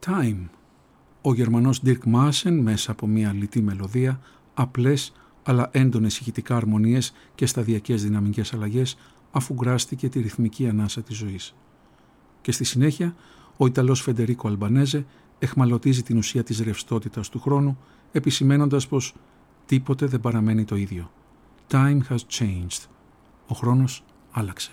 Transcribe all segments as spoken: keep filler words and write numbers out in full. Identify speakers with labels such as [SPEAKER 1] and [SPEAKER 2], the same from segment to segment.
[SPEAKER 1] Time. Ο Γερμανός Dirk Maassen μέσα από μια λιτή μελωδία, απλές αλλά έντονες ηχητικά αρμονίες και σταδιακές δυναμικές αλλαγές αφουγκράστηκε τη ρυθμική ανάσα της ζωής. Και στη συνέχεια ο Ιταλός Φεντερίκο Αλμπανέζε εχμαλωτίζει την ουσία της ρευστότητας του χρόνου, επισημαίνοντας πως τίποτε δεν παραμένει το ίδιο. Time has changed. Ο χρόνος άλλαξε.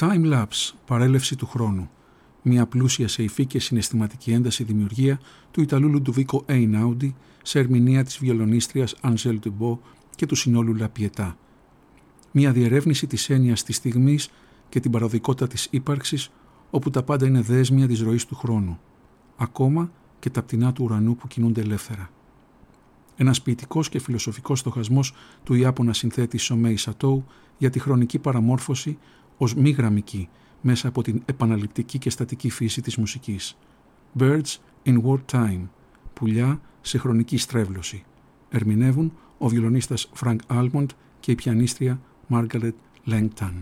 [SPEAKER 1] Time Lapse, παρέλευση του χρόνου. Μια πλούσια σε υφή και συναισθηματική ένταση δημιουργία του Ιταλού Λουντοβίκο Εινάουντι σε ερμηνεία της βιολονίστριας Angèle Dubos και του συνόλου La Pietà. Μια διερεύνηση της έννοιας της στιγμής και την παροδικότητα της ύπαρξης, όπου τα πάντα είναι δέσμια της ροής του χρόνου, ακόμα και τα πτηνά του ουρανού που κινούνται ελεύθερα. Ένας ποιητικός και φιλοσοφικός στοχασμός του Ιάπωνα συνθέτη Σομέι Σατόου για τη χρονική παραμόρφωση ως μη γραμμική μέσα από την επαναληπτική και στατική φύση της μουσικής. Birds in War Time, πουλιά σε χρονική στρέβλωση. Ερμηνεύουν ο βιολονίστας Frank Almond και η πιανίστρια Margaret Langton.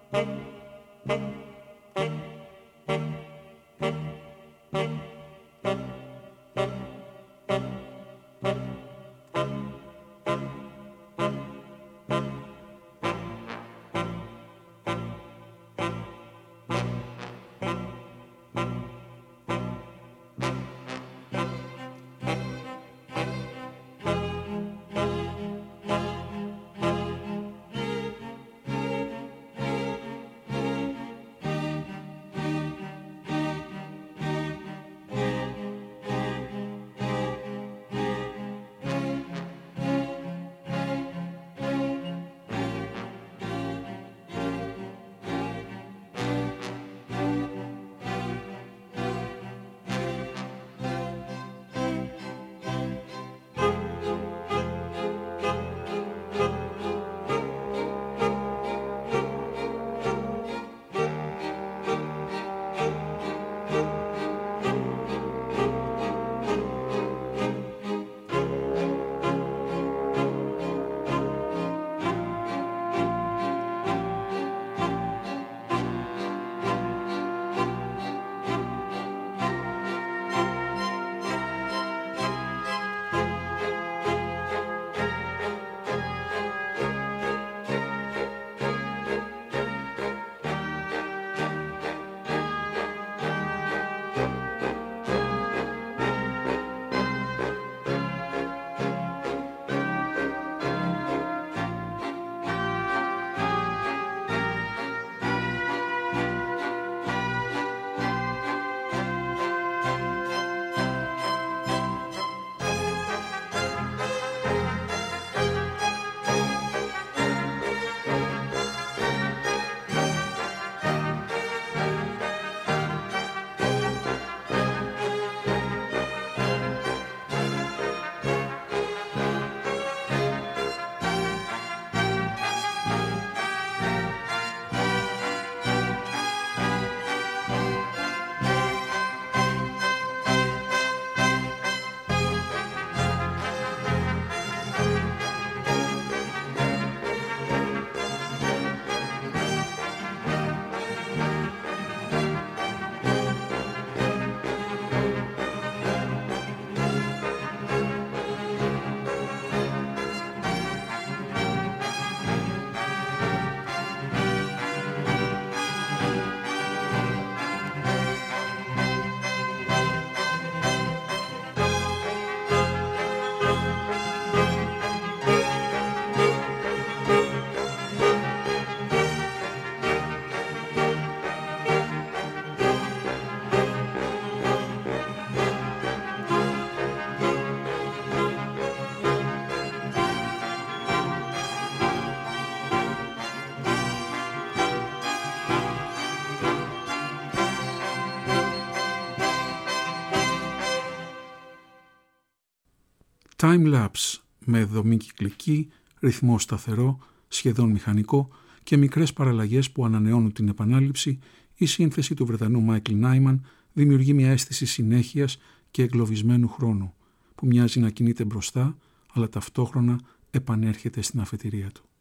[SPEAKER 1] Time-lapse με δομή κυκλική, ρυθμό σταθερό, σχεδόν μηχανικό και μικρές παραλλαγές που ανανεώνουν την επανάληψη, η σύνθεση του Βρετανού Μάικλ Νάιμαν δημιουργεί μια αίσθηση συνέχειας και εγκλωβισμένου χρόνου, που μοιάζει να κινείται μπροστά, αλλά ταυτόχρονα επανέρχεται στην αφετηρία του.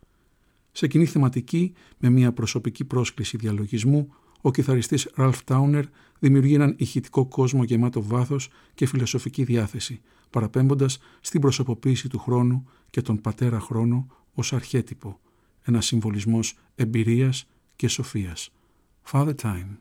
[SPEAKER 1] Σε κοινή θεματική, με μια προσωπική πρόσκληση διαλογισμού, ο κιθαριστής Ραλφ Τάουνερ δημιουργεί έναν ηχητικό κόσμο γεμάτο βάθος και φιλοσοφική διάθεση, παραπέμποντας στην προσωποποίηση του χρόνου και τον πατέρα χρόνο ως αρχέτυπο, ένα συμβολισμός εμπειρίας και σοφίας. Father Time.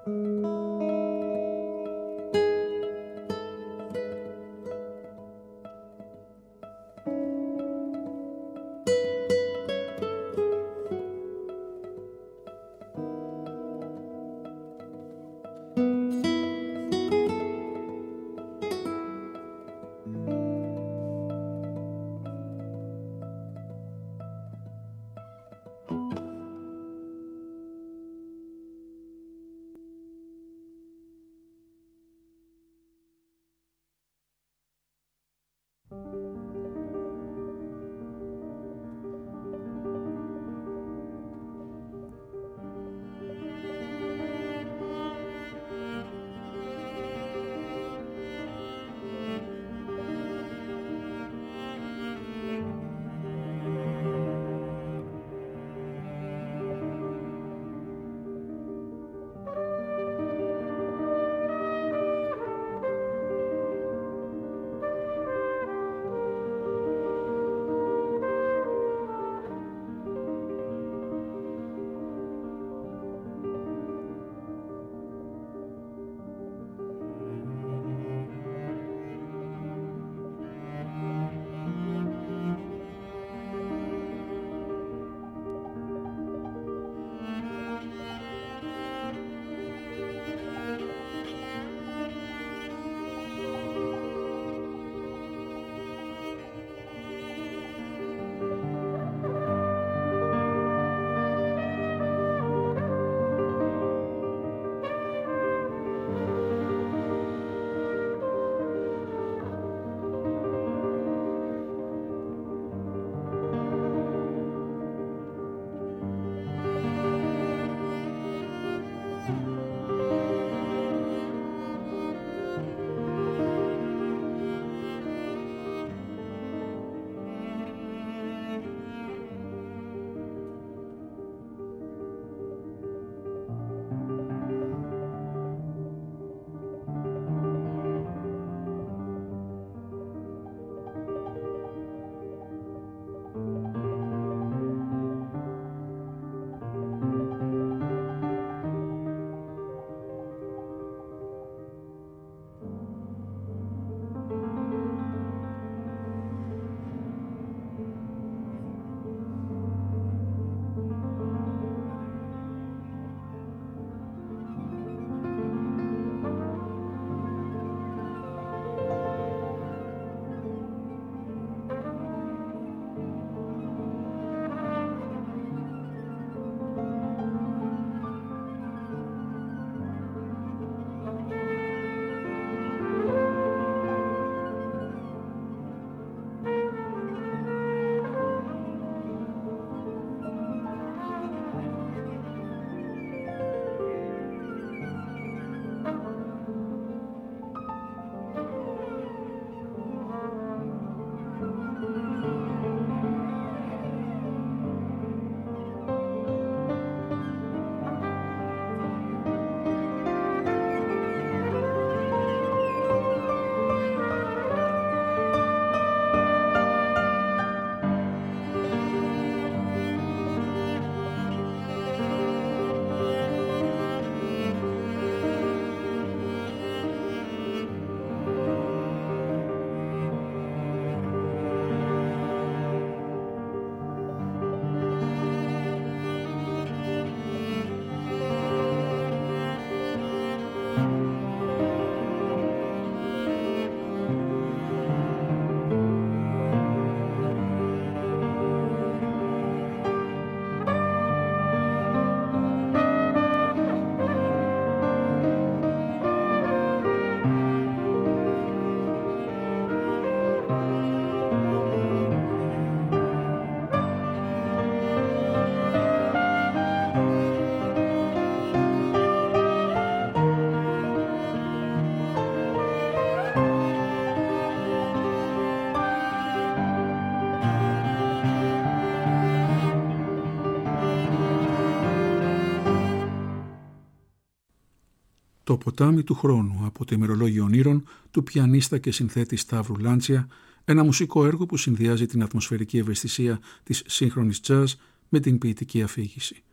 [SPEAKER 1] Το ποτάμι του χρόνου από το ημερολόγιο ονείρων του πιανίστα και συνθέτη Σταύρου Λάντσια, ένα μουσικό έργο που συνδυάζει την ατμοσφαιρική ευαισθησία της σύγχρονης τζαζ με την ποιητική αφήγηση.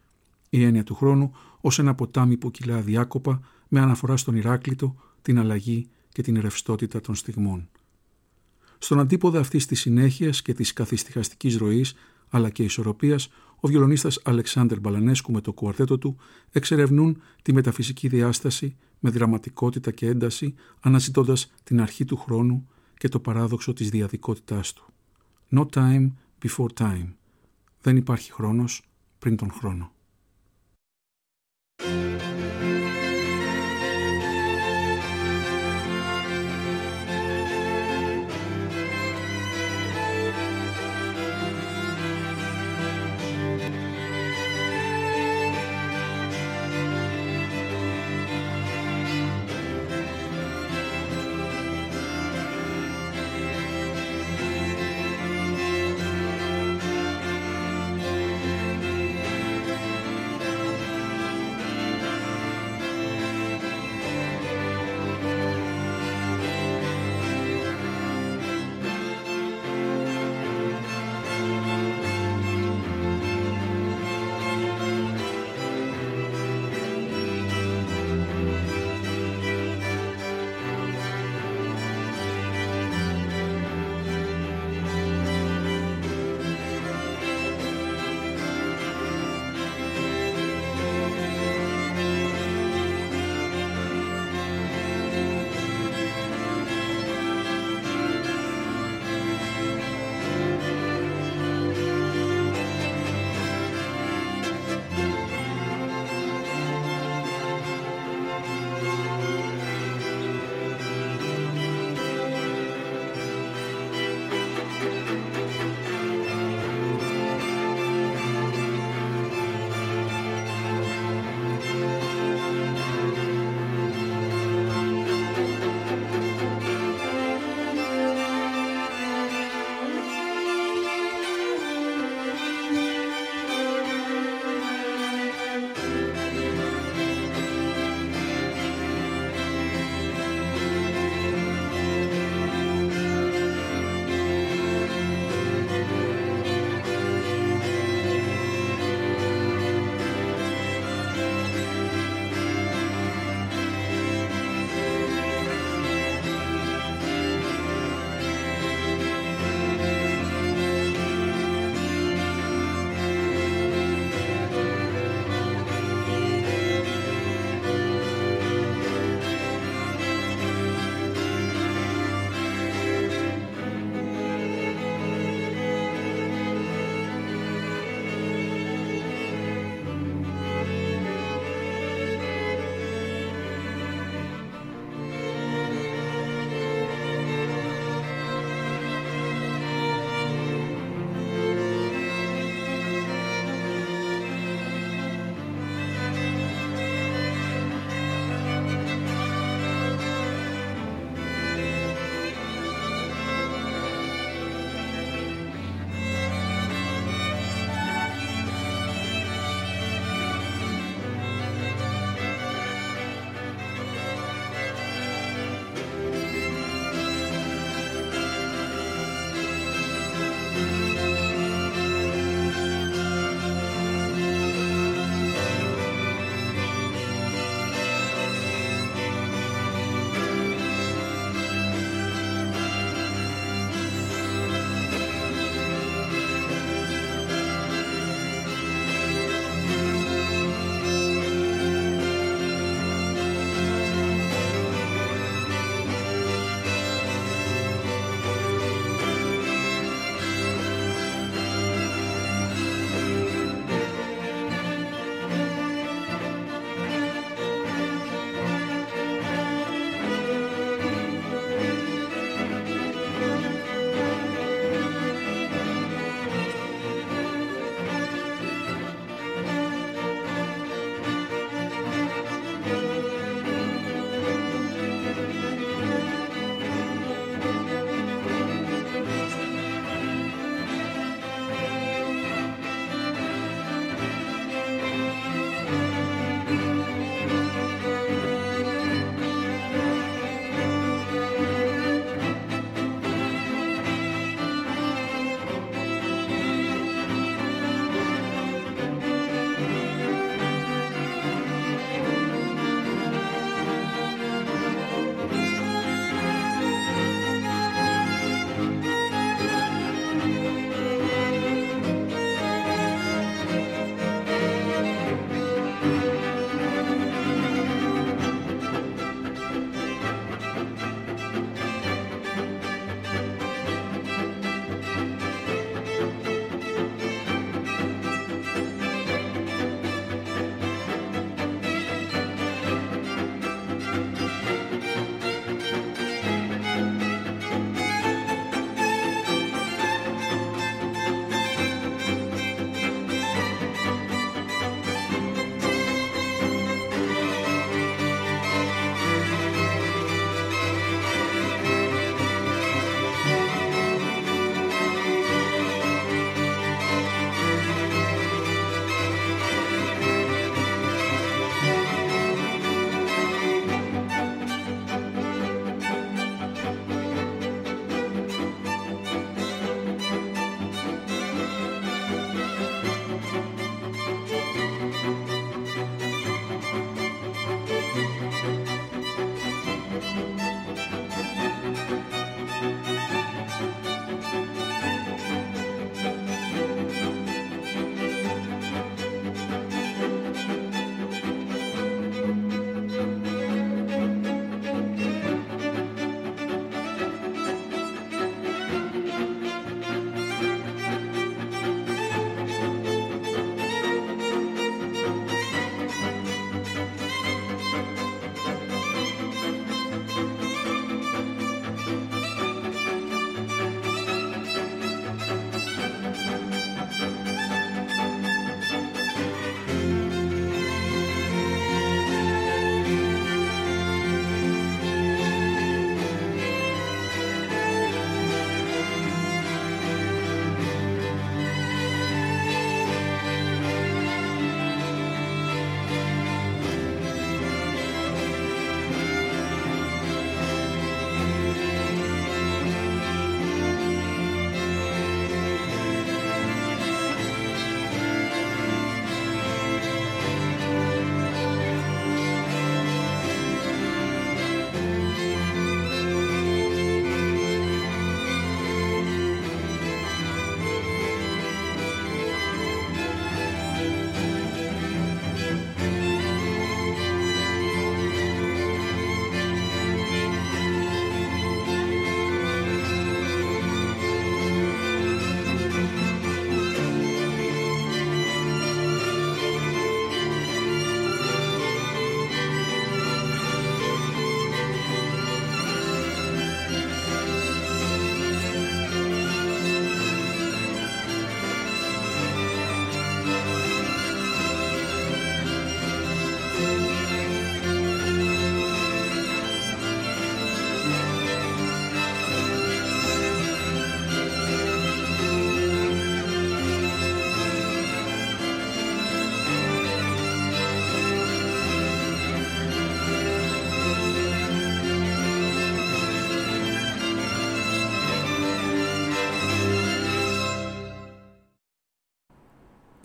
[SPEAKER 1] Η έννοια του χρόνου ως ένα ποτάμι που κυλά αδιάκοπα με αναφορά στον Ηράκλειτο, την αλλαγή και την ρευστότητα των στιγμών. Στον αντίποδα αυτής της συνέχειας και της καθιστιχαστικής ροής αλλά και ισορροπίας, ο βιολονίστας Αλεξάνδερ Μπαλανέσκου με το κουαρτέτο του εξερευνούν τη μεταφυσική διάσταση με δραματικότητα και ένταση, αναζητώντας την αρχή του χρόνου και το παράδοξο της διαδικότητάς του. No time before time. Δεν υπάρχει χρόνος πριν τον χρόνο.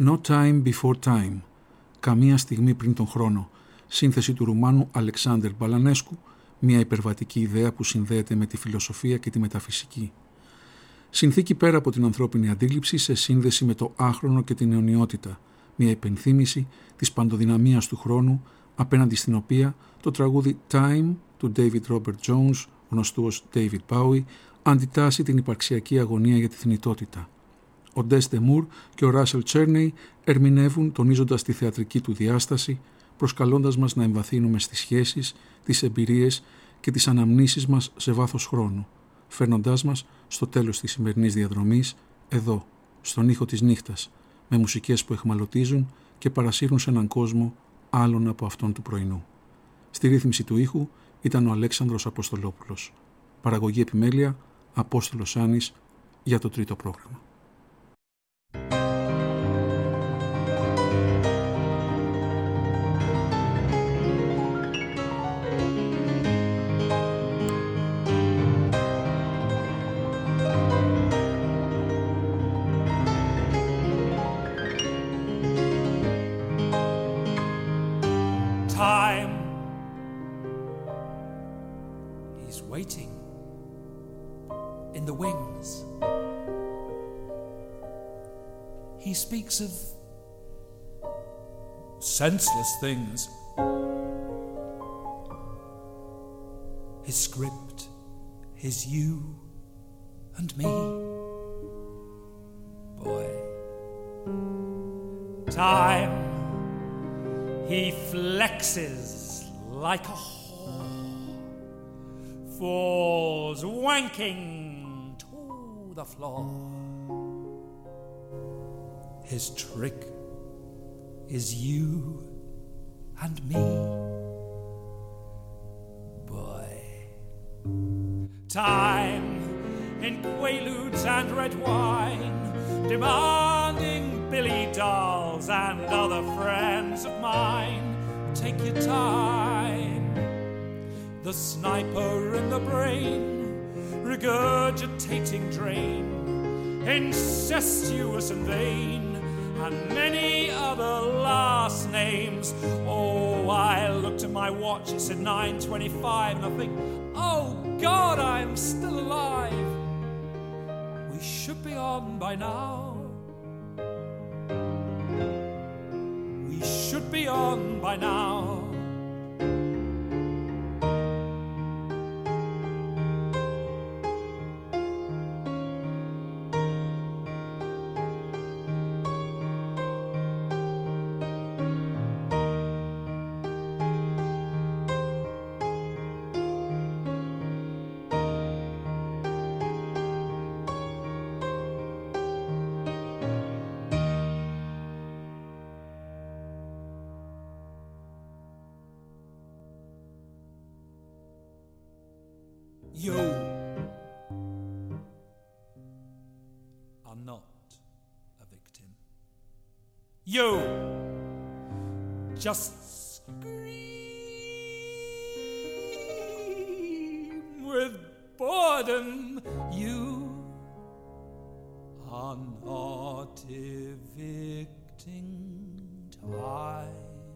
[SPEAKER 1] No Time Before Time, καμία στιγμή πριν τον χρόνο, σύνθεση του Ρουμάνου Αλεξάνδερ Μπαλανέσκου, μια υπερβατική ιδέα που συνδέεται με τη φιλοσοφία και τη μεταφυσική. Συνθήκη πέρα από την ανθρώπινη αντίληψη σε σύνδεση με το άχρονο και την αιωνιότητα, μια υπενθύμηση της παντοδυναμίας του χρόνου, απέναντι στην οποία το τραγούδι Time του David Robert Jones, γνωστού ως David Bowie, αντιτάσσει την υπαρξιακή αγωνία για τη θνητότητα. Ο Ντες ντε Μουρ και ο Ράσελ Τσέρνεϊ ερμηνεύουν τονίζοντας τη θεατρική του διάσταση, προσκαλώντας μας να εμβαθύνουμε στις σχέσεις, τις εμπειρίες και τις αναμνήσεις μας σε βάθος χρόνου, φέρνοντάς μας στο τέλος της σημερινής διαδρομής, εδώ, στον ήχο της νύχτας, με μουσικές που εχμαλωτίζουν και παρασύρουν σε έναν κόσμο άλλον από αυτόν του πρωινού. Στη ρύθμιση του ήχου ήταν ο Αλέξανδρος Αποστολόπουλος. Παραγωγή επιμέλεια Απόστολος Άνης για το τρίτο πρόγραμμα.
[SPEAKER 2] He speaks of senseless things. His script is you and me. Boy, time, he flexes like a whore, falls wanking to the floor. His trick is you and me. Boy, time in quaaludes and red wine, demanding Billy dolls and other friends of mine. Take your time. The sniper in the brain, regurgitating drain, incestuous and vain, and many other last names. Oh, I looked at my watch, it said nine twenty-five, and I think, oh God, I'm still alive. We should be on by now. We should be on by now. You are not a victim. You just scream with boredom. You are not evicting time.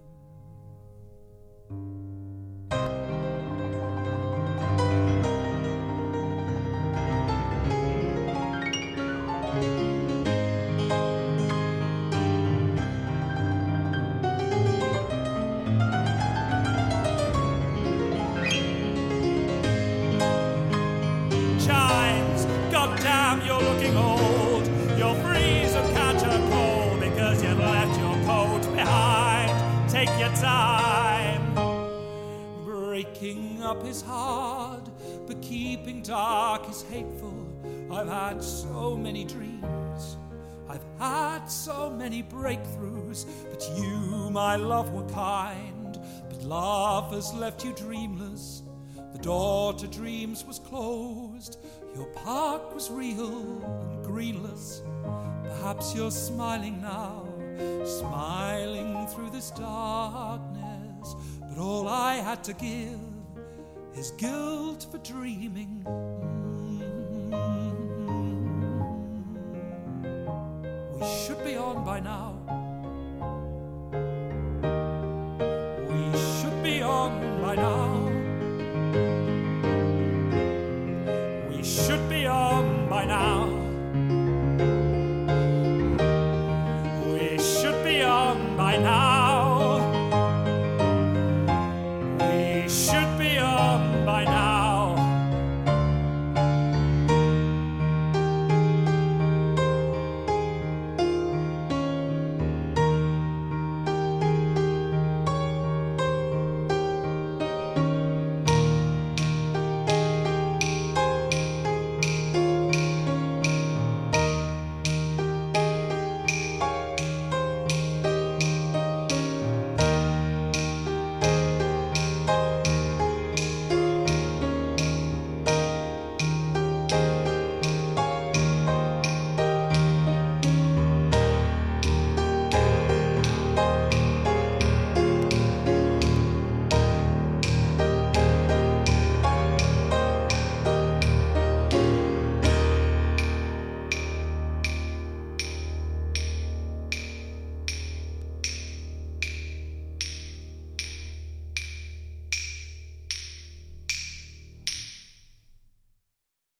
[SPEAKER 2] Time breaking up is hard, but keeping dark is hateful. I've had so many dreams, I've had so many breakthroughs, but you, my love, were kind. But love has left you dreamless. The door to dreams was closed. Your park was real and greenless. Perhaps you're smiling now, smiling through this darkness, but all I had to give is guilt for dreaming. Mm-hmm. We should be on by now. gone by now.